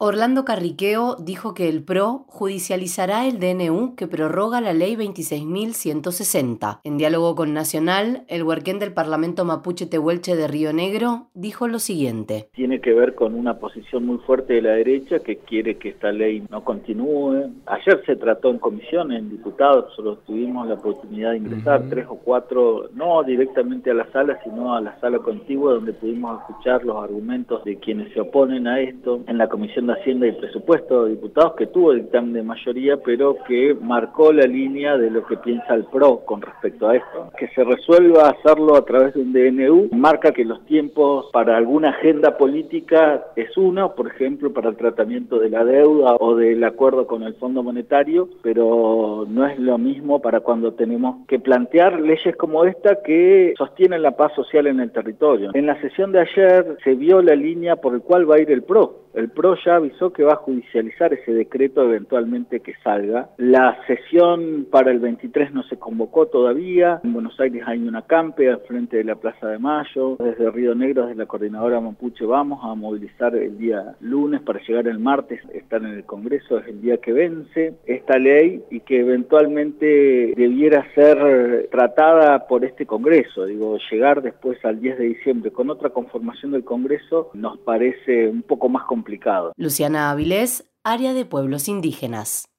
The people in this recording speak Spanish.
Orlando Carriqueo dijo que el PRO judicializará el DNU que prorroga la ley 26.160. En diálogo con Nacional, el huarquén del Parlamento Mapuche Tehuelche de Río Negro dijo lo siguiente. Tiene que ver con una posición muy fuerte de la derecha que quiere que esta ley no continúe. Ayer se trató en comisión, en diputados, solo tuvimos la oportunidad de ingresar 3 o 4, no directamente a la sala, sino a la sala contigua, donde pudimos escuchar los argumentos de quienes se oponen a esto. En la Comisión de Hacienda y Presupuesto de Diputados, que tuvo el dictamen de mayoría, pero que marcó la línea de lo que piensa el PRO con respecto a esto. Que se resuelva hacerlo a través de un DNU, marca que los tiempos para alguna agenda política es uno, por ejemplo, para el tratamiento de la deuda o del acuerdo con el Fondo Monetario, pero no es lo mismo para cuando tenemos que plantear leyes como esta que sostienen la paz social en el territorio. En la sesión de ayer se vio la línea por la cual va a ir el PRO. El PRO ya avisó que va a judicializar ese decreto eventualmente que salga. La sesión para el 23 no se convocó todavía. En Buenos Aires hay una campe al frente de la Plaza de Mayo. Desde Río Negro, desde la Coordinadora Mapuche, vamos a movilizar el día lunes para llegar el martes, estar en el Congreso. Es el día que vence esta ley y que eventualmente debiera ser tratada por este Congreso. Llegar después al 10 de diciembre con otra conformación del Congreso nos parece un poco más complicado. Luciana Avilés, Área de Pueblos Indígenas.